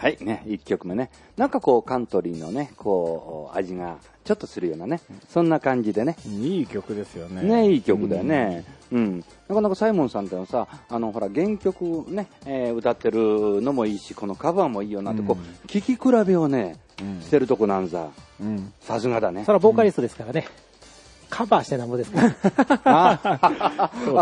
はいね、1曲目ね。なんかこうカントリーのね、こう味がちょっとするようなね、そんな感じでね。 いい曲ですよね。 ね、いい曲だよね。うん。なかなかサイモンさんってのはさ、ほら原曲ね、歌ってるのもいいし、このカバーもいいよなって、こう聴き比べをね、してるとこなんざ。さすがだね。 それはボーカリストですからね。カバーしてなんぼですから。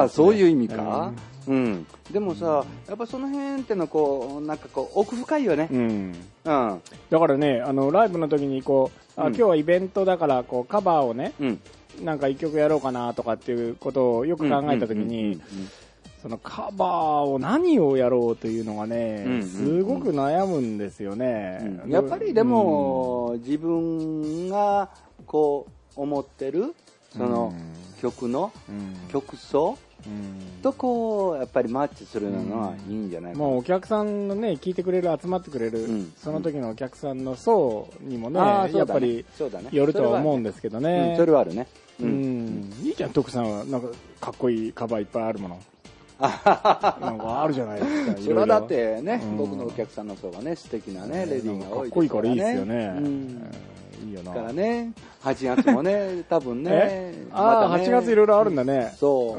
そういう意味か。でもさ、やっぱその辺ってのこうなんかこう奥深いよね。 だからね、ライブの時にこう、今日はイベントだからこうカバーをね、なんか一曲やろうかなとかっていうことをよく考えた時に、そのカバーを何をやろうというのがね、すごく悩むんですよね。 やっぱりでも、自分がこう思ってるその曲の曲層とこうやっぱりマッチするのはいいんじゃないかな。 もうお客さんのね、聞いてくれる、集まってくれる、その時のお客さんの層にもね、やっぱりよるとは思うんですけどね。 それはあるね。 いいじゃん、徳さんはなんかかっこいいカバーいっぱいあるもの。なんかあるじゃないですか。 それはだってね、僕のお客さんの層がね、素敵なね、レディーが多いですからね。 かっこいいからいいですよね。いいよな。 からね、8月もね、多分ね。 8月いろいろあるんだね。 そう。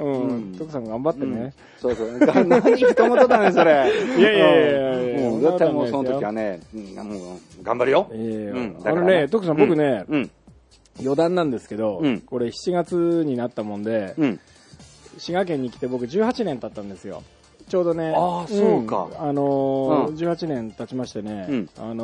徳さん頑張ってね。 そうそう。何一言だね、それ。 いや。 絶対もうその時はね、頑張るよ。 徳さん僕ね、余談なんですけど、これ7月になったもんで、滋賀県に来て僕18年経ったんですよ。ちょうどね。 ああ、そうか。 18年経ちましてね。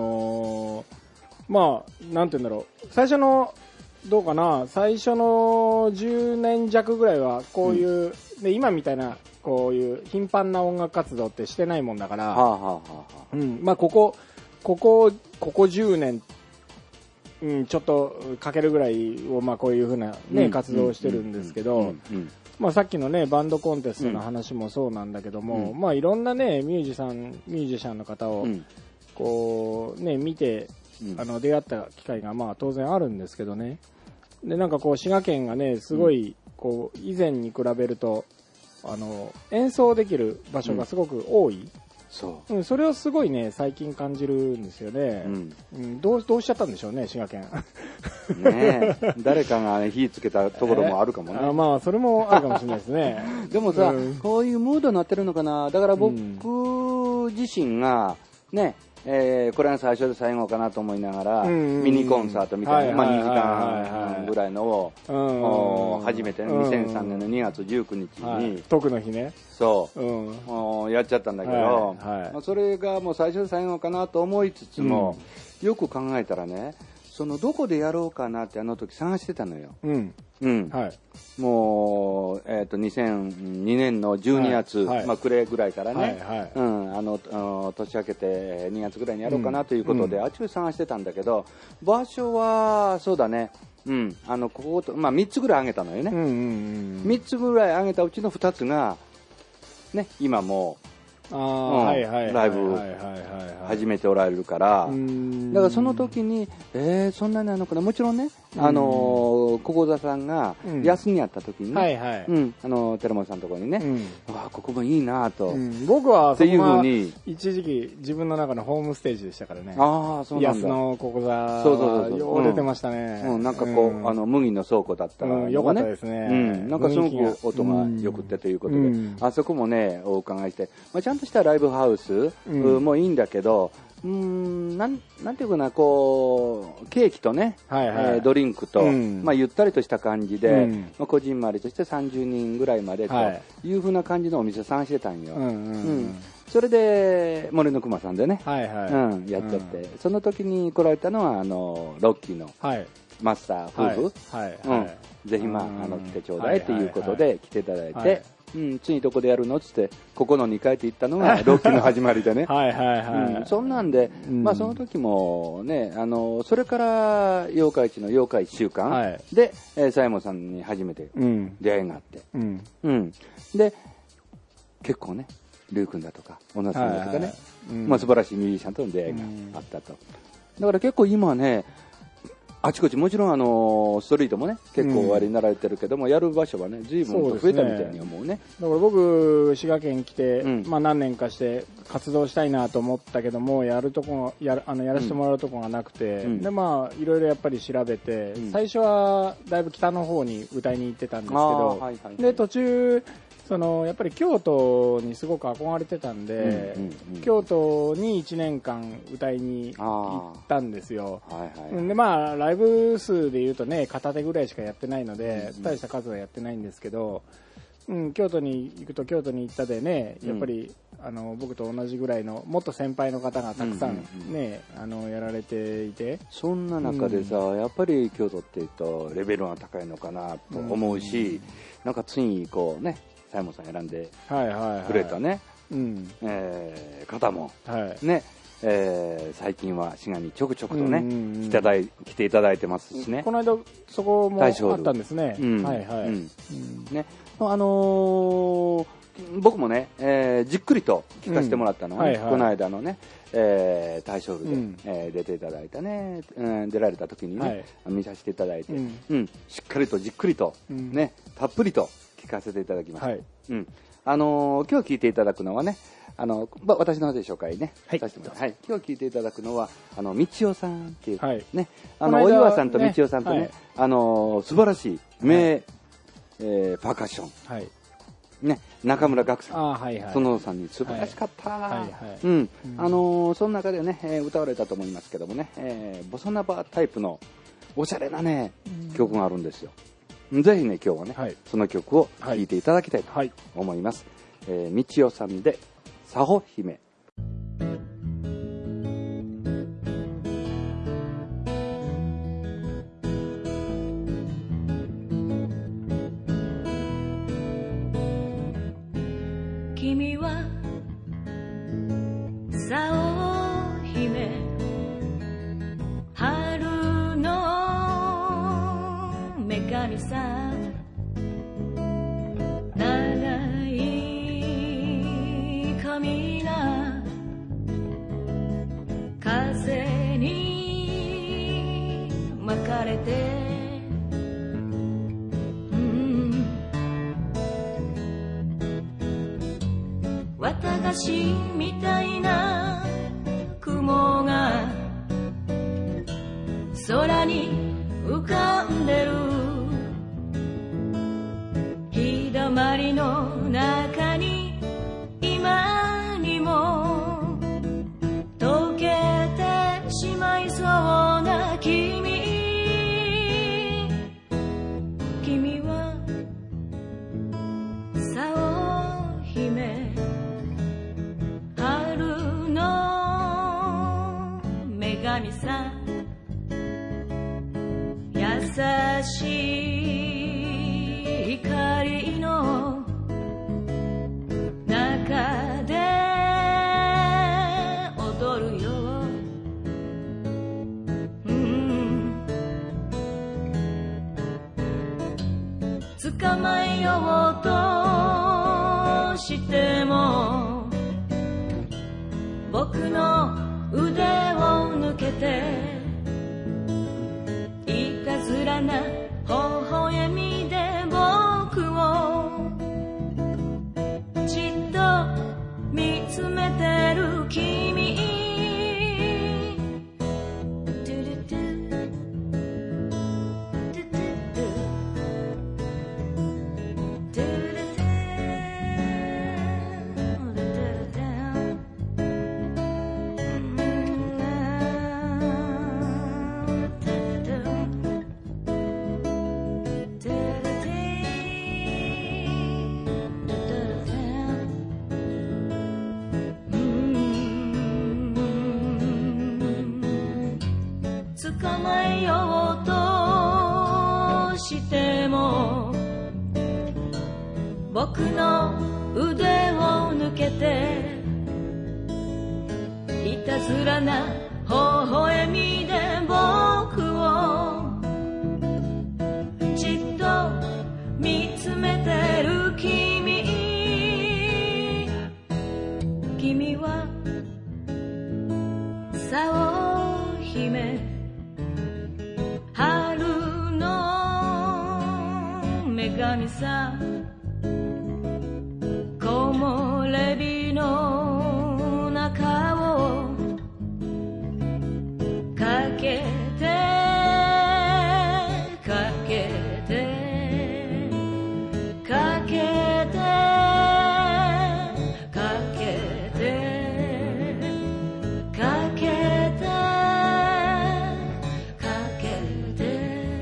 まあ、なんて言うんだろう。最初の、どうかな、最初の10年弱ぐらいは、こういう、で、今みたいな、こういう頻繁な音楽活動ってしてないもんだから、まあ、ここ10年、ちょっとかけるぐらいを、まあ、こういうふうなね、活動をしてるんですけど、まあさっきのね、バンドコンテストの話もそうなんだけども、まあいろんなね、ミュージシャンの方を、こう、ね、見て、出会った機会がまあ当然あるんですけどね。で、なんかこう、滋賀県がね、すごい、こう、以前に比べると、演奏できる場所がすごく多い。それをすごいね、最近感じるんですよね。どうしちゃったんでしょうね、滋賀県。 ねえ、誰かが、ね、火つけたところもあるかもね。 まあ、それもあるかもしれないですね。 でもさ、こういうムードになってるのかな。だから僕自身が、ね、これが最初で最後かなと思いながら、ミニコンサートみたいな、まあ2時間ぐらいのを、初めてね、2003年の2月19日に、 徳の日ね。 そう、やっちゃったんだけど、それがもう最初で最後かなと思いつつも、よく考えたらね、そのどこでやろうかなってあの時探してたのよ。もう、2002年の12月、まあ、暮れぐらいからね、年明けて2月ぐらいにやろうかなということで、あっちこち探してたんだけど、場所は、そうだね、ここと、まあ、3つぐらいあげたのよね。3つぐらいあげたうちの2つが、ね、今もライブ始めておられるから、だからその時に、そんなになるのかな。もちろんね、小小座さんが休みやった時に、寺本さんのところにね、ここもいいなと。 僕はそこが一時期自分の中のホームステージでしたからね。安の小小座、よう出てましたね。 なんかこう、麦の倉庫だったら、 よかったですね。 なんかすごく音が良くてということで、あそこもね、お伺いして、ちゃんとしたライブハウスもいいんだけど、なんていうかな、こう、ケーキとね、ドリンクと、まあ、ゆったりとした感じで、こじんまりとして30人ぐらいまでというふうな感じのお店探してたんよ。それで、森の熊さんでね、やっちゃって、その時に来られたのは、ロッキーのマスター夫婦、ぜひ、まあ、来てちょうだいということで来ていただいて、次どこでやるのっつって、ここの2階って言ったのがロッキーの始まりでね。そんなんで、まあその時もね、それから妖怪市の妖怪1週間で、佐山さんに初めて出会いがあって。で、結構ね、ルー君だとか、小野さんだとかね、まあ素晴らしいミュージシャンとの出会いがあったと。だから結構今ね、 あちこちもちろんストリートもね結構おありになられてるけども、やる場所はね随分と増えたみたいに思うね。 だから僕滋賀県来て、まあ何年かして活動したいなと思ったけどもやらせてもらうとこがなくて、でまあいろいろやっぱり調べて、最初はだいぶ北の方に歌いに行ってたんですけど、で途中やっぱり京都にすごく憧れてたんで、京都に1年間歌いに行ったんですよ。でまあライブ数でいうとね片手ぐらいしかやってないので、大した数はやってないんですけど、京都に行くと京都に行ったでねやっぱり、僕と同じぐらいのもっと先輩の方がたくさんね、やられていて、 そんな中でさ、やっぱり京都っていうとレベルが高いのかなと思うし、なんかついにこうねサイモンさん選んでくれたね、方も、ね、最近は滋賀にちょくちょくとね、来ていただいてますしね。 この間そこもあったんですね。 ね、僕もね、じっくりと聞かせてもらったのはね、この間のね、大正部で、出ていただいたね、出られた時にね、見させていただいて、しっかりとじっくりと、ね、たっぷりと聞かせていただきました。今日聞いていただくのはね、私の方で紹介ね、させてもらいます。今日聞いていただくのはみちおさんっていうね、お岩さんとみちおさんとね、素晴らしい名パーカッション。ね、中村岳さん、そのさんに素晴らしかった。その中でね、歌われたと思いますけどもね、ボサノバタイプのおしゃれなね、曲があるんですよ。ぜひね、今日はね、その曲を聴いていただきたいと思います。みちおさんで、さほ姫。 君はさお姫、春の女神さ、長い髪が風に巻かれて、綿菓子みたいな雲が空に浮かんでる、日だまりの中に今にも溶けてしまいそうな君はさお姫、春の女神さ、優しい光の中で踊るよ、捕まえようとしても僕の腕を抜けて、いたずらな微笑みで僕をじっと見つめてる君、捕まえようとしても僕の腕を抜けて、いたずらな微笑みで僕をじっと見つめてる君はさお姫、春鏡さ木漏れ日の中をかけてかけてかけてかけてかけてかけて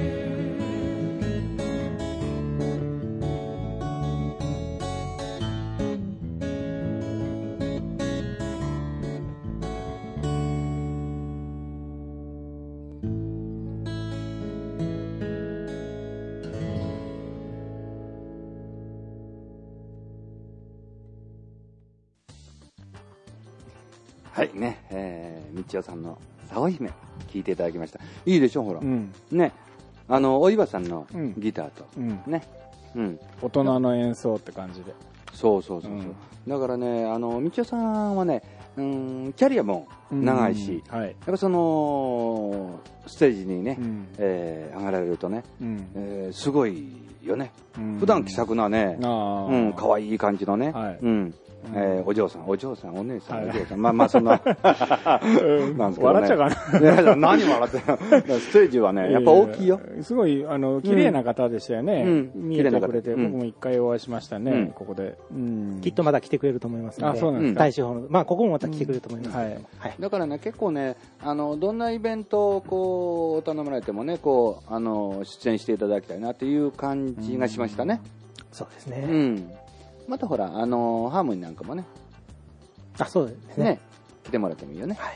はいね、みちおさんの竿姫聞いていただきました。いいでしょほら、 うん、 ね、お岩さんのギターと、 うん、 ね、うん、 大人の演奏って感じで。 そうそうそうそう、うん、だからね、みちおさんはね、キャリアも長いし、 はい、 やっぱそのステージにね、上がられるとね、すごいよね、普段気さくなね、可愛い感じのね、はい、お嬢さん、お姉さん、お嬢さん、まあそんな、なんですけどね。 笑っちゃうかな。 何笑ってるステージはね、やっぱ大きいよ。 すごい、綺麗な方でしたよね。見えてくれて、僕も一回お会いしましたね、ここで。 きっとまだ来てくれると思いますので。 あ、そうなんですか。 大衆ホール。まあ、ここもまた来てくれると思います。はい。 だからね、結構ね、どんなイベントをこう、頼まれてもね、こう、出演していただきたいなっていう感じがしましたね。 そうですね。 またほら、ハーモニーなんかもね。 あ、そうですね。 来てもらってもいいよね。はい。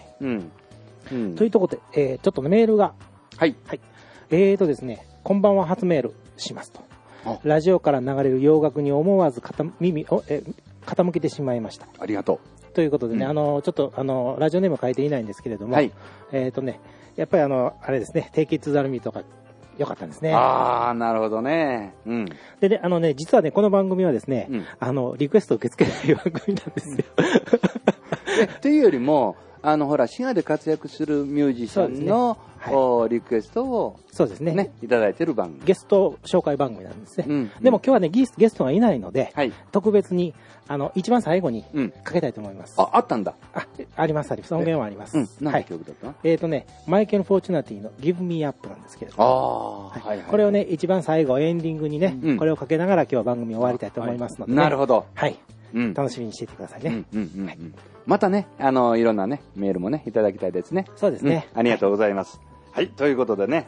というところで、ちょっとメールが。 はい。 はい。ですね、こんばんは初メールしますと。ラジオから流れる洋楽に思わず耳を、傾けてしまいました。 ありがとう。ということでね、ちょっと、ラジオネーム書いていないんですけれども、はい。やっぱりあれですね、Take It to the Limitとか、よかったんですね。 ああ、なるほどね。 でね、実はね、この番組はですね、リクエストを受け付けない番組なんですよ。 というよりも、ほら、滋賀で活躍するミュージシャンの、リクエストを、 そうですね。 いただいている番組。 ゲスト紹介番組なんですね。でも今日はね、ゲストがいないので、特別に、一番最後にかけたいと思います。 あったんだ。 あります、音源はあります。 何の曲だったの？マイケル・フォーチュナティの Give Me Up なんですけれども。これをね、一番最後、エンディングにね、これをかけながら今日は番組終わりたいと思いますので。 なるほど。 はい。楽しみにしていてくださいね。 またね、いろんなね、メールもね、いただきたいですね。 そうですね。 ありがとうございます。はい、ということでね、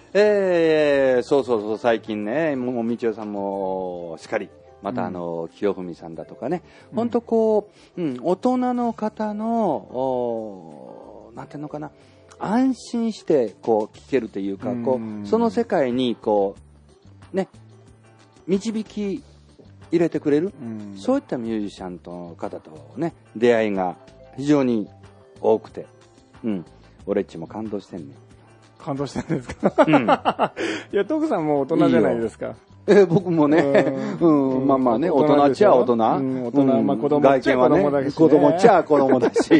そう、最近ね、もう、みちおさんもしっかり、また清文さんだとかね、ほんとこう、大人の方の、なんていうのかな、安心して、こう、聞けるというか、こう、その世界に、こう、ね、導き入れてくれる、そういったミュージシャンの方とね、出会いが非常に多くて、俺っちも感動してんね。 感動してるんですか？いや、トクさんも大人じゃないですか。 僕もね、まあまあね、大人っちゃ大人。 大人、まあ子供っちゃ子供だし。 子供っちゃ子供だし。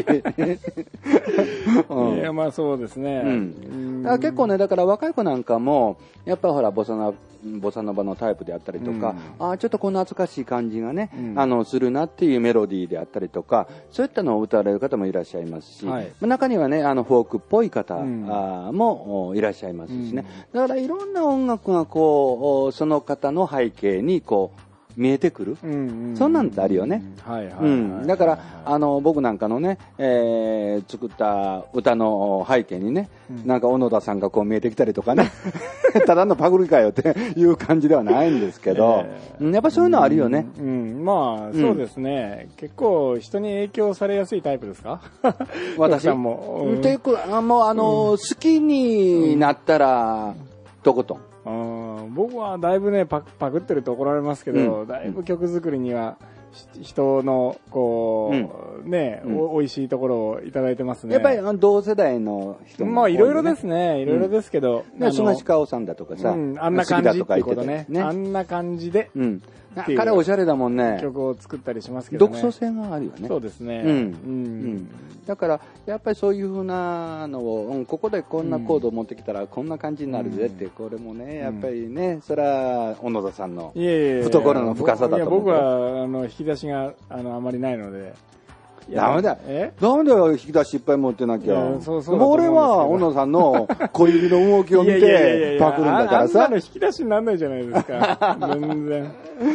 いや、まあそうですね。 結構ね、だから若い子なんかも、やっぱほら、ボサノバのタイプであったりとか、ちょっとこの懐かしい感じがね、するなっていうメロディーであったりとか、そういったのを歌われる方もいらっしゃいますし、中にはね、フォークっぽい方もいらっしゃいますしね。だからいろんな音楽がこう、その方の背景にこう、見えてくる、そんなんってあるよね。だから僕なんかのね、作った歌の背景にね、なんか小野田さんがこう見えてきたりとかねただのパクリかよっていう感じではないんですけど、やっぱそういうのはあるよね。 まあそうですね、結構人に影響されやすいタイプですか？ 私もっていうかもう好きになったらとことん。 僕はだいぶねパクってると怒られますけど、だいぶ曲作りには人のこう、ね、美味しいところをいただいてますね。 やっぱり同世代の人も、 まあいろいろですね、いろいろですけど、 菅氏香さんだとかさ、 あんな感じってことね。あんな感じで、 彼おしゃれだもんね。 曲を作ったりしますけどね。 独創性があるよね。 そうですね。 だからやっぱりそういう風なのを、ここでこんなコードを持ってきたらこんな感じになるぜって、これもねやっぱりね、それは小野田さんの懐の深さだと思う。 僕は引き出しがあまりないので。 ダメだよ、引き出しいっぱい持ってなきゃ。俺は小野さんの小指の動きを見てパクるんだからさ。 あんなの引き出しにならないじゃないですか。全然。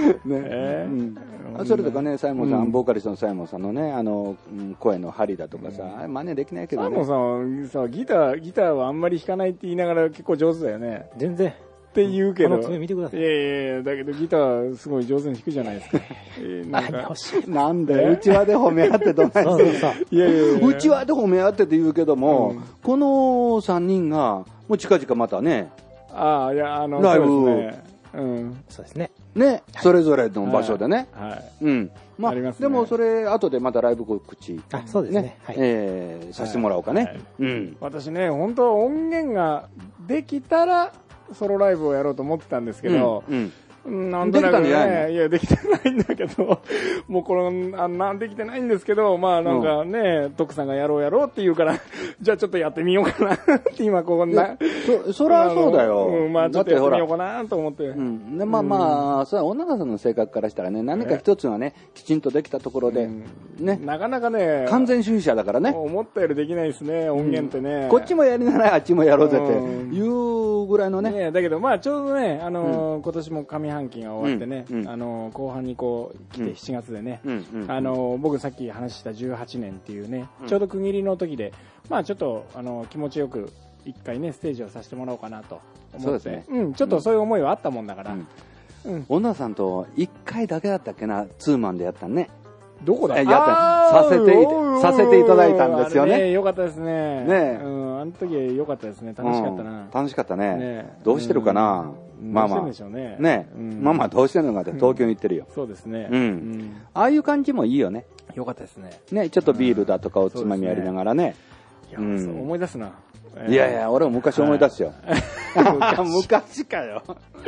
それとかね、サイモンさん、ボーカリストのサイモンさんのね、声の張りだとかさ、真似できないけどね。 サイモンさんはギターはあんまり弾かないって言いながら結構上手だよね。 全然。 って言うけど。 見てください。 いやだけどギターすごい上手に弾くじゃないですか。 なんで、うちわで褒め合ってどないしてる。うちわで褒め合ってって言うけども、この3人が、もう近々またね、 ライブ、 そうですね。 ね、それぞれの場所でね。まあ、でもそれ、後でまたライブ告知、 そうですね。 させてもらおうかね。 私ね、本当音源ができたら、ソロライブをやろうと思ってたんですけど、なんとなくね、いや、できてないんだけど、もうこの、できてないんですけど、まあなんかね、徳さんがやろうって言うから、じゃあちょっとやってみようかなって今こんな。 そりゃそうだよ。 まあちょっとやってみようかなと思って。 まあ、それは女川さんの性格からしたらね、何か一つがね、きちんとできたところで、ね。 なかなかね、 完全主義者だからね。 思ったよりできないですね、音源ってね。 こっちもやりながらあっちもやろうぜっていうぐらいのね。 だけどまあちょうどね、今年も上半期が終わってね、後半にこう来て7月でね、僕さっき話した18年っていうね、ちょうど区切りの時で、まあちょっと気持ちよく一回ねステージをさせてもらおうかなと思って、ちょっとそういう思いはあったもんだから。 小野さんと1回だけだったっけな、ツーマンでやったね。 どこださせていただいたんですよね。 よかったですね。 ね、 あの時よかったですね。楽しかったな。 楽しかったね。どうしてるかな。 まあまあ。どうしてるんでしょうね。 ね、まあまあどうしてるのかって東京に行ってるよ。 そうですね。 ああいう感じもいいよね。 よかったですね。 ね、ちょっとビールだとかおつまみやりながらね。 いや、思い出すな。 いやいや、俺も昔思い出すよ。昔かよ。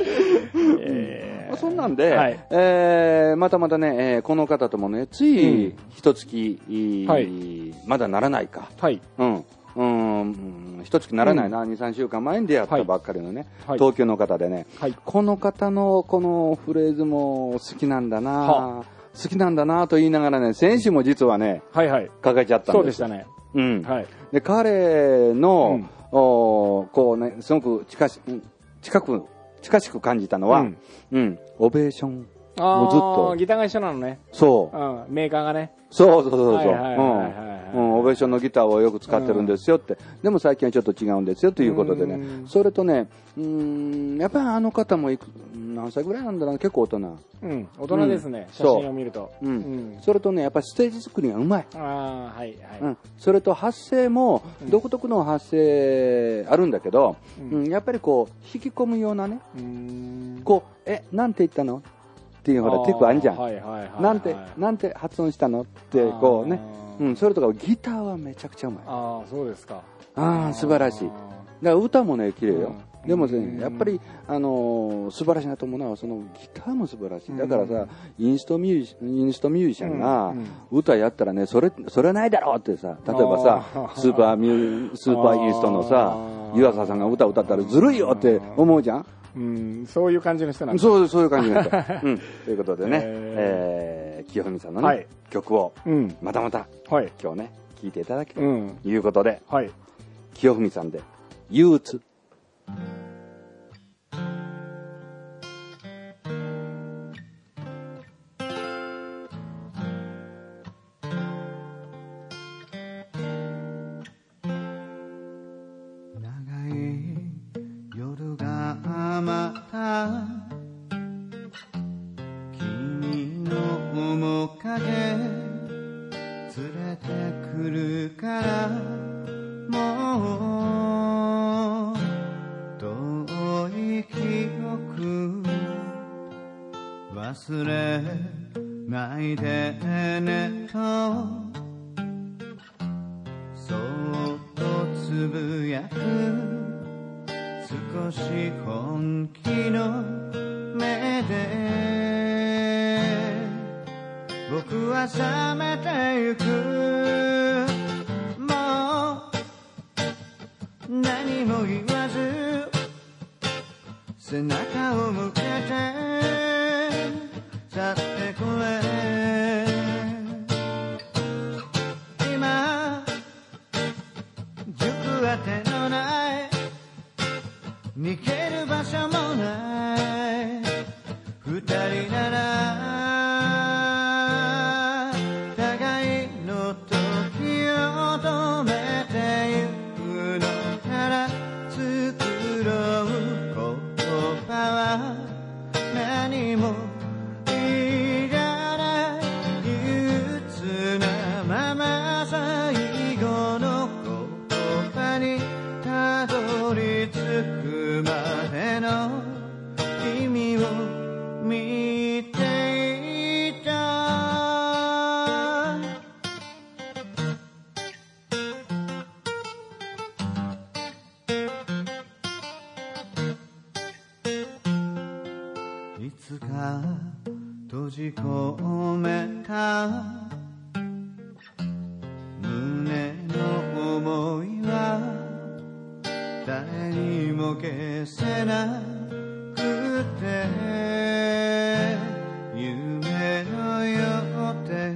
そんなんで、またまたね、この方ともね、つい一月、まだならないか。一月ならないな、2、3週間前に出会ったばっかりのね、東京の方でね、この方のこのフレーズも好きなんだな、好きなんだなと言いながらね、先週も実はね、かけちゃったんです。 そうでしたね。 で、彼の、こうね、すごく近しく感じたのは、オベーション。もうずっと。 ギターが一緒なのね。 そう。 メーカーがね。 そう。オベーションのギターをよく使ってるんですよって。でも最近はちょっと違うんですよということでね。それとね、やっぱりあの方も何歳ぐらいなんだろう、結構大人。 大人ですね。写真を見ると。 それとね、やっぱりステージ作りがうまい。それと発声も独特の発声あるんだけど、やっぱりこう引き込むようなね、こうなんて言ったのっていうほらテクあんじゃん。なんて発音したのってこうね、それとかギターはめちゃくちゃうまい。 そうですか。 素晴らしい。だから歌もね綺麗よ。でもね、やっぱり素晴らしいなと思うのはそのギターも素晴らしい。だからさ、インストミュージシャンが歌やったらね、それないだろうってさ、例えばさ、スーパーインストのさ、湯浅さんが歌ったらずるいよって思うじゃん。 そういう感じの人なんだ。 そういう感じの人。ということでね、清文さんのね、曲をまたまた今日ね聴いていただきということで、清文さんで憂鬱。 忘れないでねとそっとつぶやく少し本気の目で僕は冷めてゆくもう何も言わず背中を向けて去ってこれ今塾当てのない逃げる場所もない二人なら互いの時を止めてゆくのなら作ろう言葉は何もいらない憂鬱なまま最後の言葉にたどり着くまでの君を見ていたいつか閉じ込めた胸の想いは誰にも消せなくて夢のよって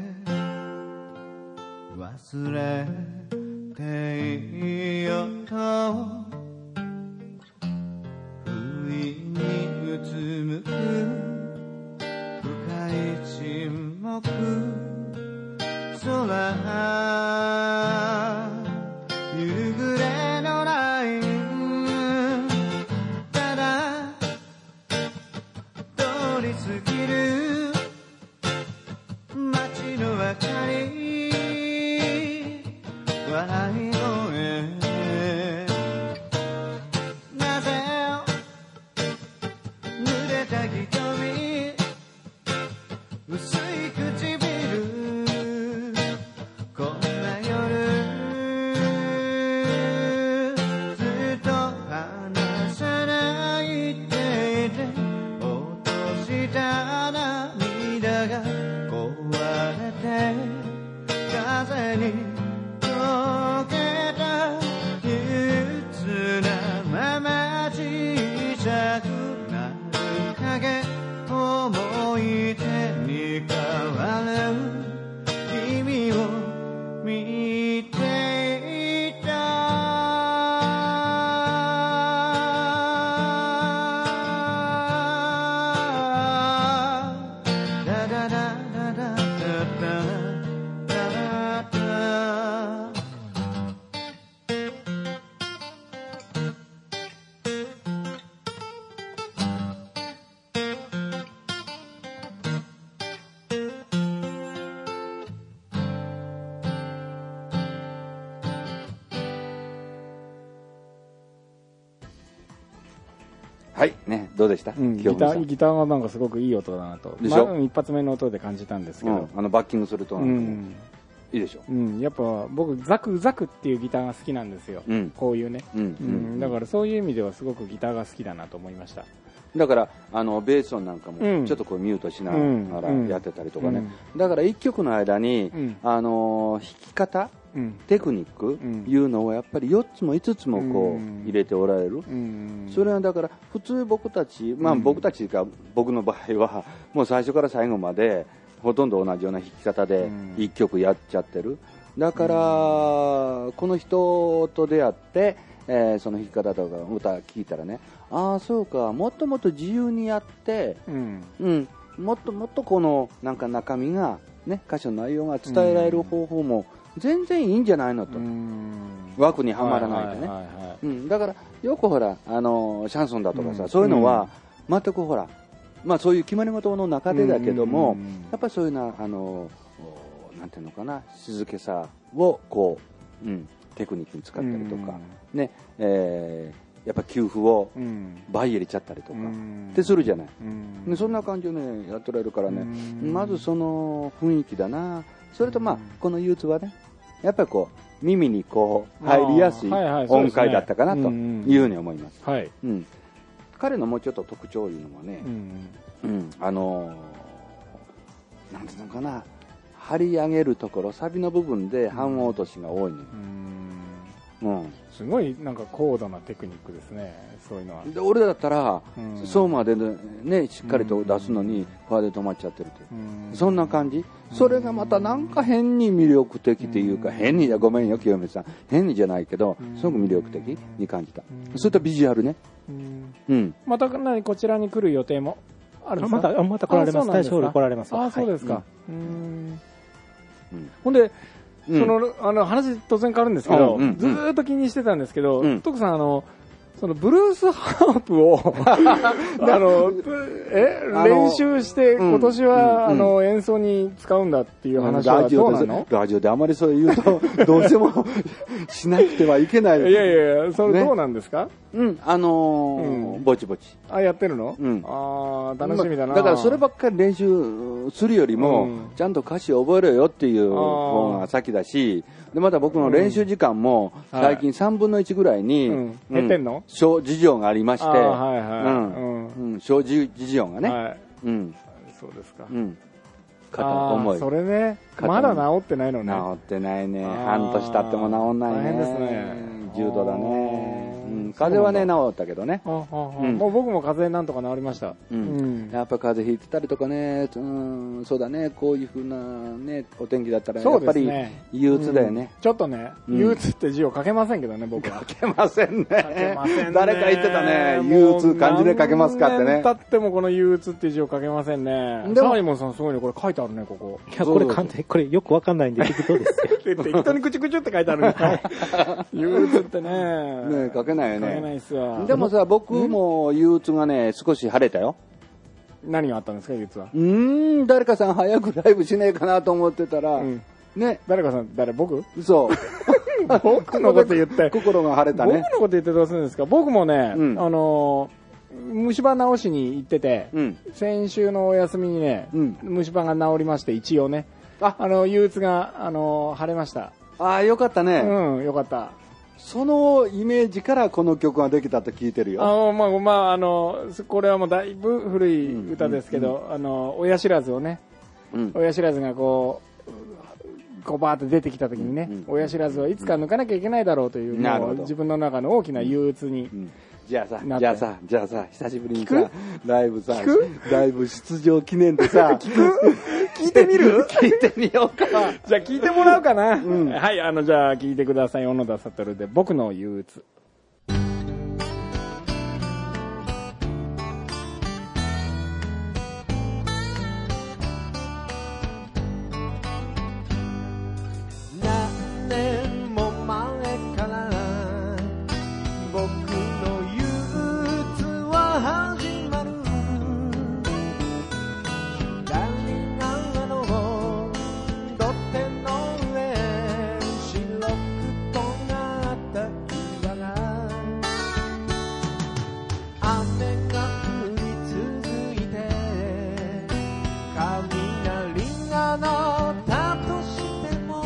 忘れていようと不意にうつむく深い沈黙空夕暮れのラインただ通り過ぎる街の明かり笑い声なぜ濡れた瞳薄い唇こんな夜ずっと離さないでいて落とした涙が壊れて風に溶けた憂鬱なまま小さくなる影思い出に変わる君を見ていたダダダダダダダダダはいね、どうでした、 ギターがなんかすごくいい音だなとでしょ、 まあ、一発目の音で感じたんですけど、 バッキングするとなんかもいいでしょ、 やっぱ僕ザクザクっていうギターが好きなんですよ、こういうね、だからそういう意味ではすごくギターが好きだなと思いました。 だからベース音なんかもちょっとこうミュートしながらやってたりとかね、だから一曲の間に、弾き方、テクニックいうのをやっぱり4つも5つもこう入れておられる、それはだから普通僕たちが僕の場合はもう最初から最後までほとんど同じような弾き方で1曲やっちゃってる。だからこの人と出会って、その弾き方とか歌聞いたらね、ああそうか、もっともっと自由にやって、もっともっとこのなんか中身がね、歌詞の内容が伝えられる方法も全然いいんじゃないのと、枠にはまらないでね、だからよくほらシャンソンだとかさ、そういうのは全くほら、まあそういう決まり事の中でだけども、やっぱりそういうなんていうのかな、静けさをこう、テクニックに使ったりとか、ね、 やっぱ給付を倍入れちゃったりとかってするじゃない、でそんな感じをねやってられるからね、まずその雰囲気だな。それとまあこの憂鬱はねやっぱりこう耳にこう入りやすい音階だったかなというふうに思います。彼のもうちょっと特徴いうのはね、なんていうのかな、張り上げるところサビの部分で半音落としが多いのよ。 すごいなんか高度なテクニックですね、そういうのは。 で俺だったら、そうまでねしっかりと出すのにファーで止まっちゃってるという、そんな感じ。それがまたなんか変に魅力的というか、変にごめんよ清水さん、変にじゃないけどすごく魅力的に感じた。そういったビジュアルね。 また何こちらに来る予定もあるんですか？ また来られます。大将来られます。 あ、そうですか。ほんでその話突然変わるんですけど、ずーっと気にしてたんですけど、徳さんそのブルースハープを練習して今年は演奏に使うんだっていう話はどうなの？ ラジオであまりそう言うとどうしてもしなくてはいけない。 いやいやそれどうなんですか？ ぼちぼち。 やってるの？楽しみだな。 だからそればっかり練習するよりもちゃんと歌詞を覚えろよっていう方が先だし、でまた僕の練習時間も最近3分の1ぐらいに減ってんの？ 小事情がありまして、小事情がね。 そうですか。 かと思い。 それね、まだ治ってないのね。 治ってないね。半年経っても治んないね。 大変ですね。 重度だね。風邪はね治ったけどね。 もう僕も風邪なんとか治りました。 やっぱ風邪ひいてたりとかね、そうだね、こういう風なねお天気だったらやっぱり憂鬱だよね。 ちょっとね、憂鬱って字を書けませんけどね、僕は。 書けませんね。誰か言ってたね、憂鬱漢字で書けますかってね。 何年経ってもこの憂鬱って字を書けませんね。サーリモンさんすごいね、これ書いてあるね、ここ。 いや、これ完全にこれよくわかんないんで適当ですよ。 適当にくちゅくちゅって書いてあるね。憂鬱ってね。 書けないよね。 書けないっすわ。 でもさ、僕も憂鬱がね、少し晴れたよ。 何があったんですか、憂鬱は。 誰かさん早くライブしねえかなと思ってたら、ね。 誰かさん、僕？ そう。 僕のこと言って。 心が晴れたね。 僕のこと言ってどうするんですか？僕もね、虫歯治しに行ってて、先週のお休みにね、虫歯が治りまして、一応ね、憂鬱が、晴れました。 よかったね。 よかった。 そのイメージからこの曲ができたと聞いてるよ。 これはもうだいぶ古い歌ですけど、親知らずをね、親知らずがこうバーって出てきた時にね、親知らずはいつか抜かなきゃいけないだろうという、自分の中の大きな憂鬱に。 じゃあさ、久しぶりにさ、ライブ出場記念でさ、 聞いてみる？ 聞いてみようか。 じゃあ聞いてもらおうかな。はい、じゃあ聞いてください。小野田悟で僕の憂鬱。 何年も前から僕の憂鬱は始まる。何が土手の上白く尖った岩が雨が降り続いて雷が鳴ったとしても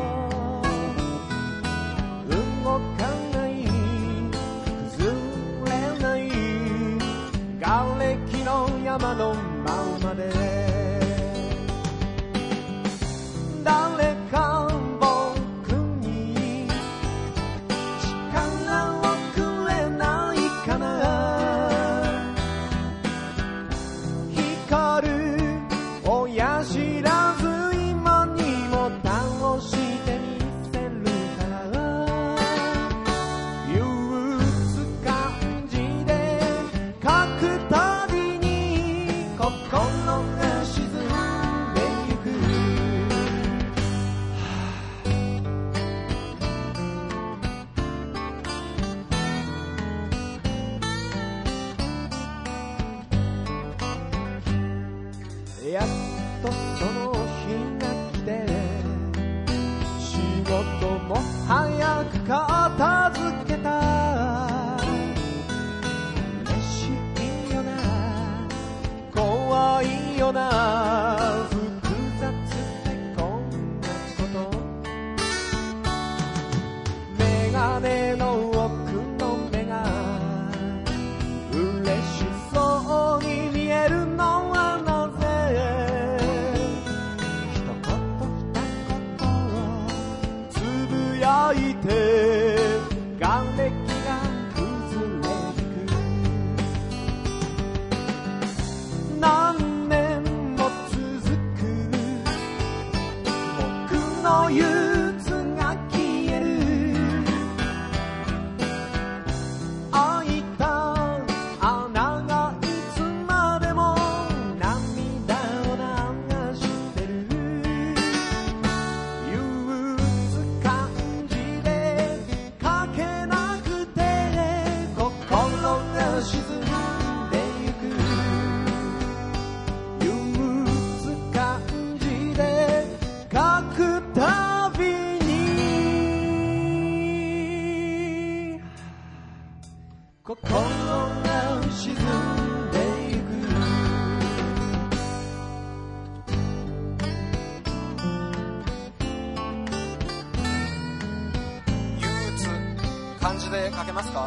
動かない崩れない瓦礫の山のままで誰か僕に力をくれないかな。光る親知らず今にも倒してみせるから憂鬱感じで書くたびに心が沈んでゆく。やっとその日が来て仕事も早く片付けた。 がれきが崩れゆく何年も続く僕の憂鬱が消える開いた穴がいつまでも涙を流してる憂鬱感じで書けなくて心が沈んでゆく憂鬱感じで書くたびに心が沈んでゆく憂鬱漢字で書けますか？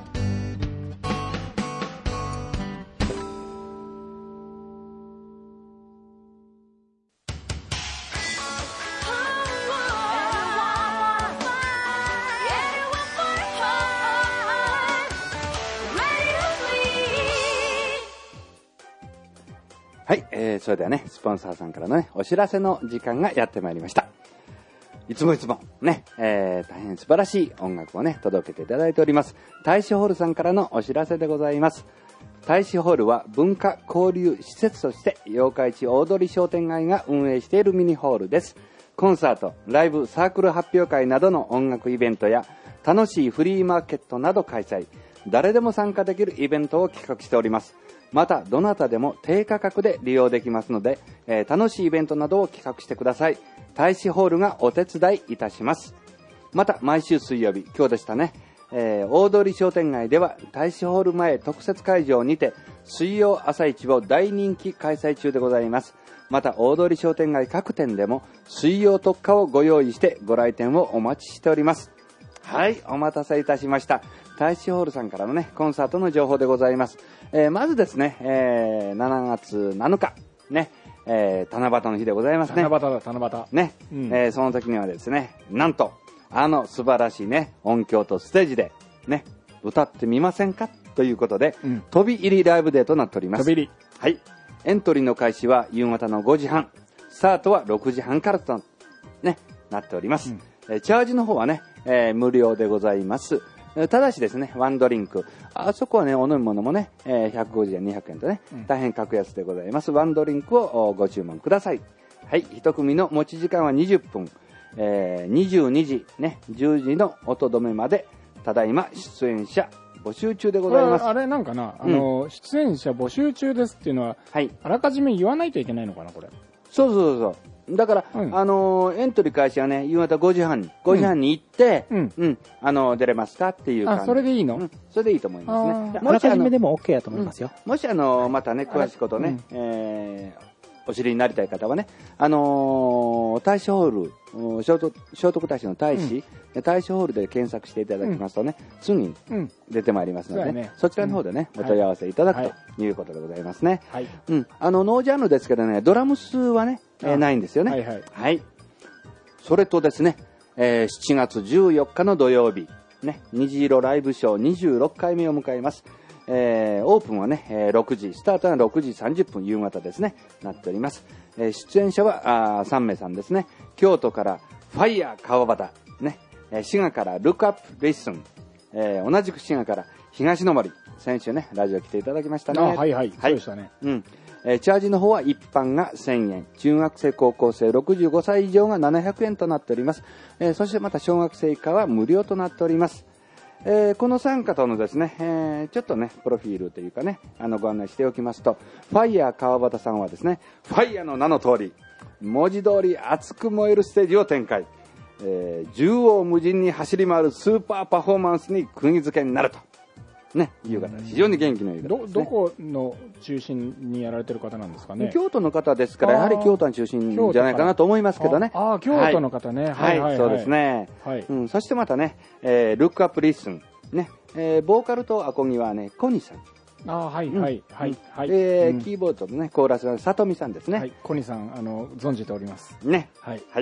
はい、それではね、スポンサーさんからのね、お知らせの時間がやってまいりました。いつもね、大変素晴らしい音楽をね、届けていただいております。大使ホールさんからのお知らせでございます。大使ホールは文化交流施設として、八日市大通商店街が運営しているミニホールです。コンサート、ライブ、サークル発表会などの音楽イベントや、楽しいフリーマーケットなど開催、誰でも参加できるイベントを企画しております。またどなたでも低価格で利用できますので、楽しいイベントなどを企画してください。大使ホールがお手伝いいたします。また毎週水曜日、今日でしたね、大通商店街では大使ホール前特設会場にて水曜朝市を大人気開催中でございます。また大通商店街各店でも水曜特価をご用意してご来店をお待ちしております。はい、お待たせいたしました。大使ホールさんからのね、コンサートの情報でございます。まずですね、7月7日、ね、七夕の日でございますね。 七夕。 ね、その時にはですね、なんと、素晴らしいね、音響とステージで、ね、歌ってみませんかということで、飛び入りライブデーとなっております。 飛び入り。 はい。エントリーの開始は夕方の5時半、スタートは6時半からと、ね、なっております。チャージの方はね、無料でございます。ただしですね、ワンドリンク。あそこはね、お飲み物もね、150円、200円とね、大変格安でございます。ワンドリンクをご注文ください。はい、一組の持ち時間は20分。22時、ね、10時の音止めまで、ただいま出演者募集中でございます。 あれなんかな、出演者募集中ですっていうのは、はい、あらかじめ言わないといけないのかな、これ。 そう。だから、エントリー開始はね、夕方5時半に行って、出れますかっていう感じ。 それでいいの？ それでいいと思いますね。 あらかじめでも OK やと思いますよ。 もしまたね、詳しいことね、お知りになりたい方はね、大使ホール、聖徳太子の大使、大使ホールで検索していただきますとね、すぐに出てまいりますのでね、そちらの方でね、お問い合わせいただくということでございますね。ノージャンルですけどね、ドラムスはね、ないんですよね。はい。それとですね、7月14日の土曜日、ね、虹色ライブショー26回目を迎えます。オープンはね、6時、スタートは6時30分、夕方ですね、なっております。出演者は3名さんですね。京都からファイヤー川端、ね、滋賀からルックアップリッスン、同じく滋賀から東の森、先週ね、ラジオ来ていただきましたね。 そうでしたね。 チャージの方は一般が1000円、中学生、高校生、65歳以上が700円となっております。そしてまた小学生以下は無料となっております。この参加とのですね、ちょっとね、プロフィールというかね、ご案内しておきますと、ファイヤー川端さんはですね、ファイヤーの名の通り、文字通り熱く燃えるステージを展開。縦横無尽に走り回るスーパーパフォーマンスに釘付けになると。ね、いう方、非常に元気のいい方ですね。 どこの中心にやられてる方なんですかね。 京都の方ですから、やはり京都の中心じゃないかなと思いますけどね。 京都の方ね。 はい、そうですね。そしてまたね、ルックアップリッスン、ね、ボーカルとアコギはね、コニさん。キーボードとね、コーラスはさとみさんですね。 コニさん、存じております。 ね。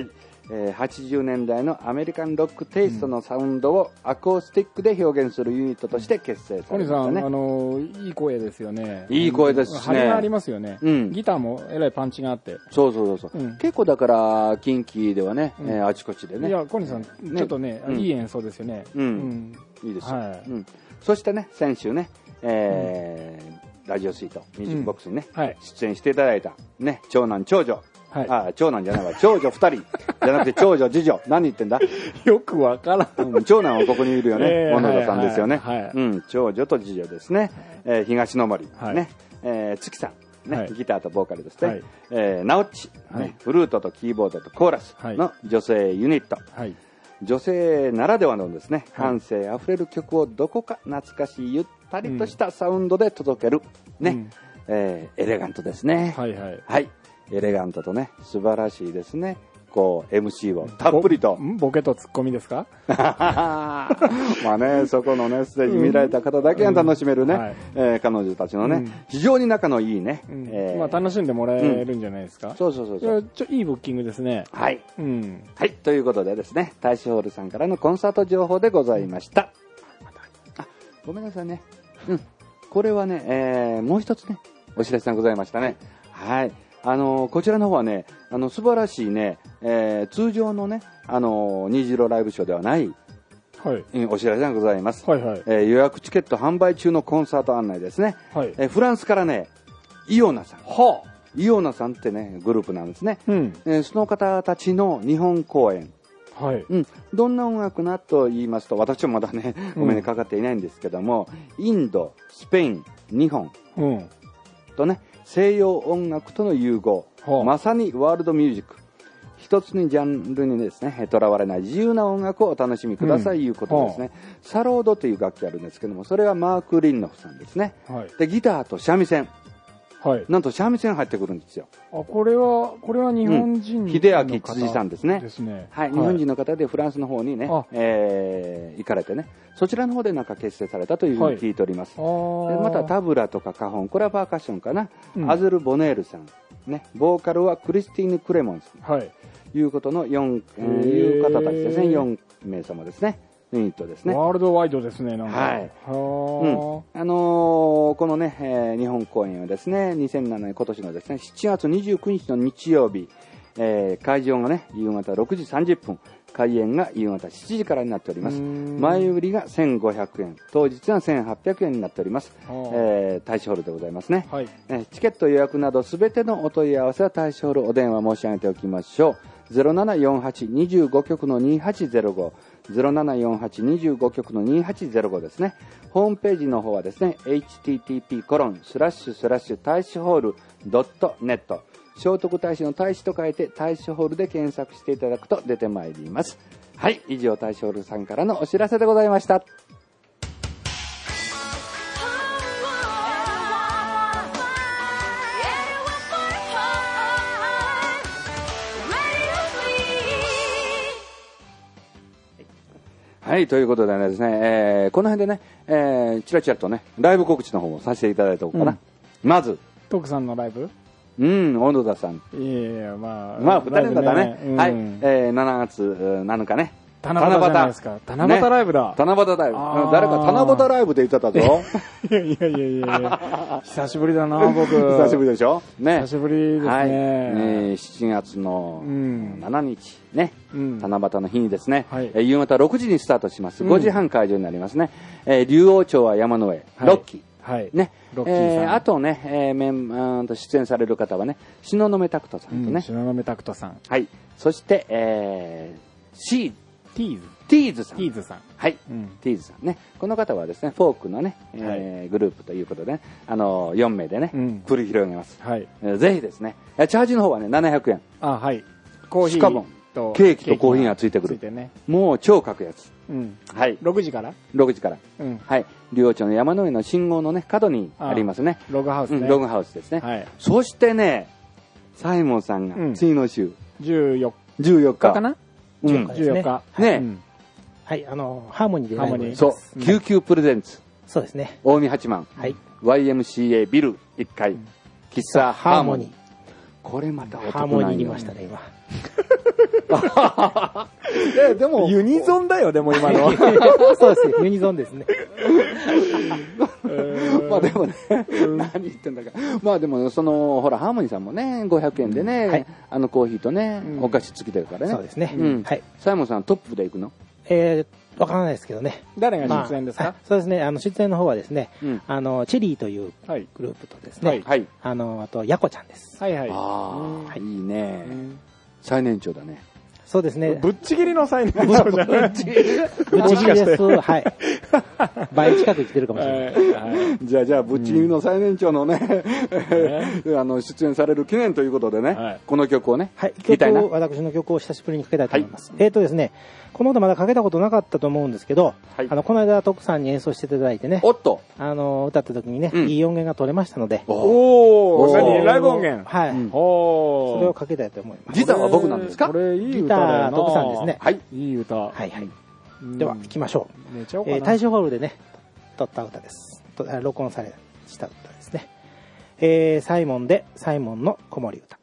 80年代のアメリカンロックテイストのサウンドをアコースティックで表現するユニットとして結成されましたね。 小西さん、いい声ですよね。 いい声ですしね。 張りがありますよね。 うん、 ギターもえらいパンチがあって。 そう、結構だから近畿ではね、あちこちでね。 いや、小西さん、ちょっとね、いい演奏ですよね。 いいですよ。そしてね、先週ね、ラジオスイートミュージックボックスにね、出演していただいたね、長男長女。長男じゃないわ、長女2人じゃなくて長女次女、何言ってんだよくわからん、 長男はここにいるよね、小野田さんですよね、長女と次女ですね、東野森、ね、月さん、ね、ギターとボーカルですね、なおっち、フルートとキーボードとコーラスの女性ユニット、女性ならではのですね、感性あふれる曲をどこか懐かしいゆったりとしたサウンドで届ける、ね、エレガントですね。エレガントとね、素晴らしいですね。こう MC をたっぷりとボケとツッコミですかまあね、そこのねステージ見られた方だけが楽しめるね、彼女たちのね、非常に仲のいいね、 まあ楽しんでもらえるんじゃないですか。 そういいブッキングですね。 はい、ということでですね、大使ホールさんからのコンサート情報でございました。ごめんなさいね、これはね、もう一つねお知らせがございましたね。はい、こちらの方はね、素晴らしいね、通常のね、虹色ライブショーではない、お知らせがございます。予約チケット販売中のコンサート案内ですね。フランスからね、イオナさん。イオナさんってね、グループなんですね。その方たちの日本公演。どんな音楽なと言いますと、私もまだね、お目にかかっていないんですけども、インド、スペイン、日本とね、西洋音楽との融合、まさにワールドミュージック、一つにジャンルにですねとらわれない自由な音楽をお楽しみください、いうことですね。サロードという楽器あるんですけども、それはマーク・リンノフさんですね。でギターと三味線、なんと三味線入ってくるんですよ。 これは日本人の方、 秀明辻さんですね。日本人の方でフランスの方にね、行かれてね、そちらの方でなんか結成されたというふうに聞いております。でまたタブラとかカホン、これはパーカッションかな、アズル・ボネールさん、ね、ボーカルはクリスティーヌ・クレモンス、いうことのいう方たちですね。4名様ですね。ユニットですね。 ワールドワイドですね。なんかこのね、日本公演はですね、2007年今年のですね、7月29日の日曜日、会場がね、夕方6時30分、開演が夕方7時からになっております。前売りが1500円、当日は1800円になっております。大使ホールでございますね。チケット予約などすべてのお問い合わせは大使ホールお電話申し上げておきましょう。0748-25局の2805、0748-25局の2805ですね。ホームページの方はですね、http:// 大使ホール .net、聖徳太子の大使と書いて大使ホールで検索していただくと出てまいります。はい、以上大使ホールさんからのお知らせでございました。はい、ということでねですね、この辺でね、チラチラとね、ライブ告知の方もさせていただいておこうかな。まず、 徳さんのライブ？ 小野田さん。 まあ、2人だったね。はい、7月7日ね。 七夕じゃないですか。七夕ライブだ。 七夕ライブ。誰か七夕ライブで言ってたぞ。 いや。久しぶりだな、僕。 久しぶりでしょね。 久しぶりですね。 7月の7日ね。七夕の日にですね、夕方6時にスタートします。5時半会場になりますね。竜王町は山の上、ロッキー。ね。あとね、出演される方はね、東雲拓人さんとね。 東雲拓人さん。 はい。そして、ティーズさん。はい。ティーズさんね。この方はですね、フォークのね、グループということでね、4名でね、繰り広げます。ぜひですね、チャージの方はね、700円。 はい。コーヒー。 しかも、ケーキとコーヒーがついてくる。もう超格安。はい。 6時から ?6 時から。はい。竜王町の山の上の信号のね、角にありますね。 ログハウスね。 ログハウスですね。そしてね、サイモンさんが次の週。 14 日かな14日。 ね。はい、ハーモニーでライブ。 そう、救急プレゼンツ。 そうですね。 近江八幡。はい。YMCA ビル1階。喫茶ハーモニー。これまたハーモニーにいましたね、今。 でも、ユニゾンだよ、でも今の。 そうですね、ユニゾンですね。 まあでもね、何言ってんだか。まあでも、ほら、ハーモニーさんもね、500円でね、コーヒーとね、お菓子付きてるからね。 そうですね。 はい。サイモンさんトップで行くの？ わからないですけどね。 誰が出演ですか？ そうですね、出演の方はですね、チェリーというグループとですね、あと、ヤコちゃんです。 はいはい。 ああ、いいね。最年長だね。 そうですね。 ぶっちぎりの最年長じゃない？ぶっちぎりです。はい。倍近く来てるかもしれない。 じゃあ、ぶっちぎりの最年長のね、出演される記念ということでね、この曲をね、 聴きたいな。私の曲を久しぶりにかけたいと思います。ですね、この歌まだかけたことなかったと思うんですけど、この間、徳さんに演奏していただいてね、 おっと歌った時にね、いい音源が取れましたので、 ライブ音源。 はい。それをかけたいと思います。 ギターは僕なんですか？ これいいギター、徳さんですね。 はい。 いい歌。 はいはい。では、聴きましょう。 寝ちゃおうかな。 大正ホールでね、撮った歌です。録音されした歌ですね。サイモンで、サイモンの子守歌。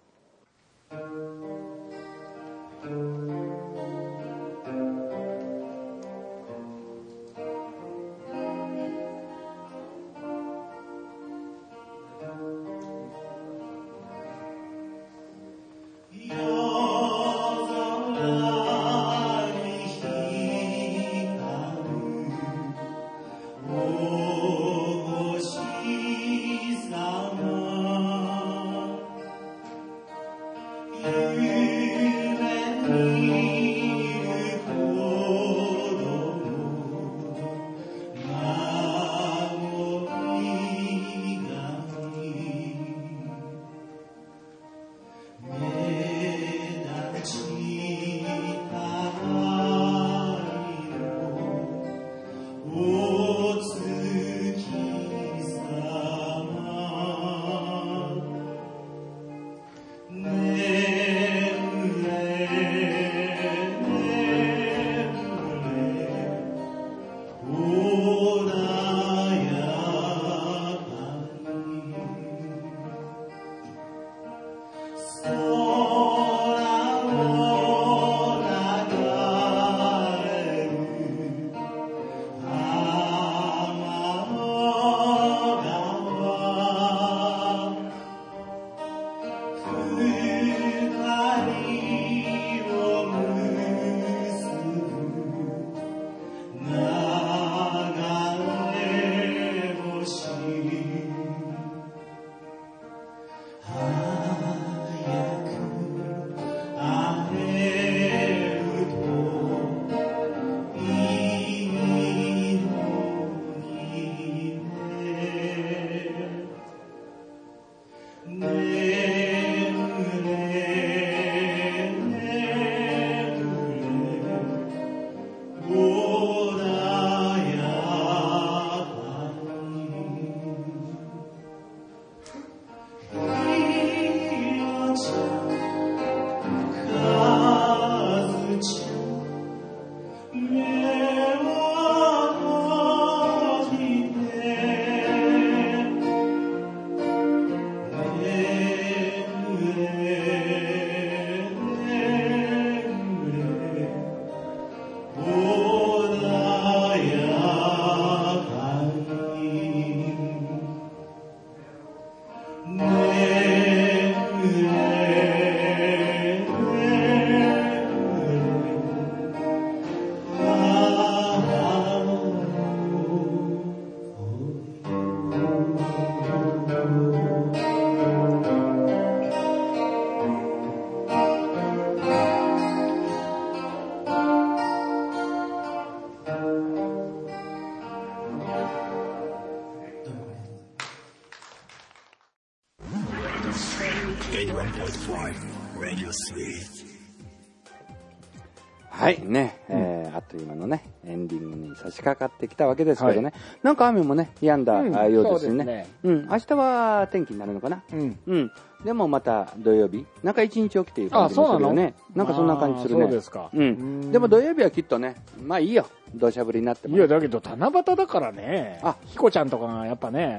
はいね、あっという間のねエンディングに差し掛かってきたわけですけどね、なんか雨もね止んだようですね。明日は天気になるのかな。でもまた土曜日なんか一日起きている感じもするよね。なんかそんな感じするね。 そうですか。 でも土曜日はきっとね、まあいいよ、土砂降りになっても。 いやだけど七夕だからね。ヒコちゃんとかがやっぱね、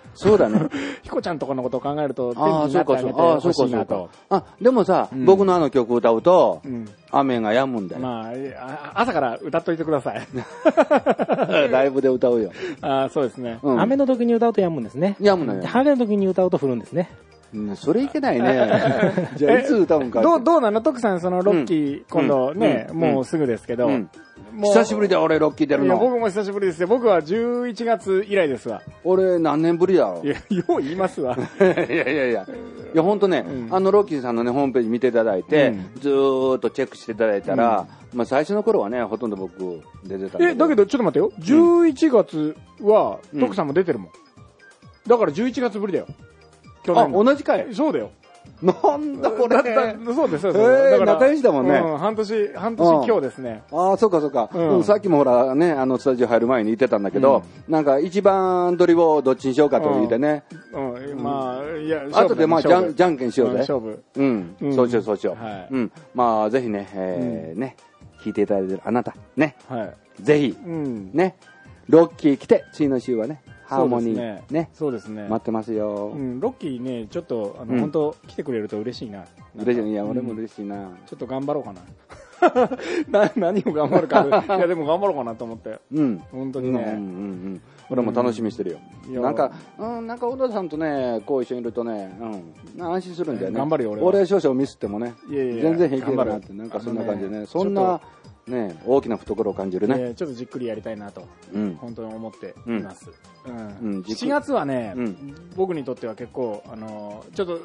そうだね。 ヒコちゃんとかのことを考えると、天気ああ、 にそうか、 なってあげてそうか。ああ、そうか、 ほしいなそうかと。。 でもさ、僕のあの曲歌うと、 うん雨が止むんだよ。 まあ、朝から歌っといてください。 ライブで歌うよ。 ああ、そうですね。 うん雨の時に歌うと止むんですね。 止むのよで晴れの時に歌うと降るんですね。 それいけないね。じゃあ、いつ歌うんかって。 どうなの徳さん、そのロッキー、今度ね、もうすぐですけど。もう久しぶりだ、俺、ロッキー出るいや、 の。 僕も久しぶりですよ。僕は11月以来ですわ。 俺、何年ぶりだろう。 いや、よう言いますわ。 いや、ほんとね、ロッキーさんのね、ホームページ見ていただいて、ずーっとチェックしていただいたら、まあ最初の頃はね、ほとんど僕出てたんだけど、ちょっと待ってよ。11月は、徳さんも出てるもん。だから11月ぶりだよ。去年の。 同じかい。 そうだよ。 なんだこれ。 そうです、そうです。だから仲良しだもんね。 半年今日ですね。 ああ、そうかそうか。さっきもほらね、スタジオ入る前に言ってたんだけど、なんか一番取りをどっちにしようかと言ってね。 まあ、いや、 後でまあ、じゃんけんしようぜ。 勝負。 そうしよう。まあ、ぜひね、聞いていただいてるあなた、ね。ぜひ、ね、ロッキー来て、次の週はね、ハーモニー、ね。 そうですね。 待ってますよ。 ロッキーね、ちょっと、本当来てくれると嬉しいな。 嬉しい。いや、俺も嬉しいな。 ちょっと頑張ろうかな。何を頑張るか。いや、でも頑張ろうかなと思って。本当にね。 俺も楽しみしてるよ。なんか、小田さんとね、こう一緒にいるとね、安心するんだよね。 頑張るよ、俺。 俺少々ミスってもね、全然平気だなって、なんかそんな感じでね。そんな、ね、大きな懐を感じるね。 ちょっとじっくりやりたいなと、本当に思っています。7月はね、僕にとっては結構、ちょっと、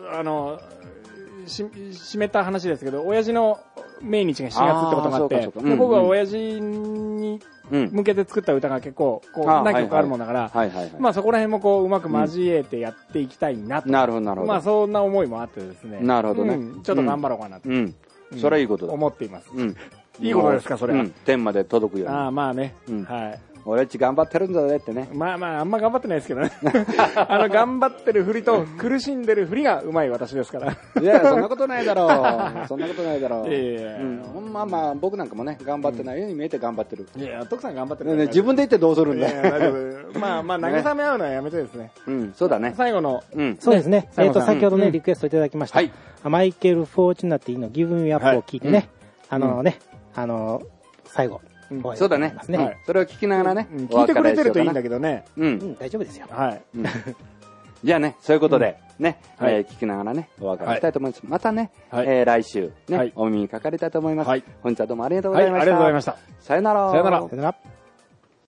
湿った話ですけど、親父の命日が7月ってことがあって、僕は親父に向けて作った歌が結構、何曲かあるもんだから、まあそこら辺もこう、うまく交えてやっていきたいなと。 なるほど、なるほど。 まあそんな思いもあってですね。 なるほどね。 ちょっと頑張ろうかなと。 それはいいことだ。 思っています。いいことですか、それは。 天まで届くように。 まあね。はい。 俺っち頑張ってるんだぜってね。 まあ、あんま頑張ってないですけどね。頑張ってるふりと苦しんでるふりがうまい私ですから。 いや、そんなことないだろう。そんなことないだろう。まあ、僕なんかもね、頑張ってないように見えて頑張ってる。 いや、徳さん頑張ってる。 自分で言ってどうするんだよ。 大丈夫。まあ、慰め合うのはやめてですね。 そうだね。 最後の。 そうですね。先ほどね、リクエストいただきました。マイケル・フォーチュナティのギブミアップを聞いてね、最後。 そうだね。それを聞きながらね。 聞いてくれてるといいんだけどね。 大丈夫ですよ。 はい。 じゃあね、そういうことで、ね、聞きながらね、お別れしたいと思います。またね、来週、ね、お耳にかかりたいと思います。本日はどうもありがとうございました。 ありがとうございました。 さよなら。 さよなら。 さよなら。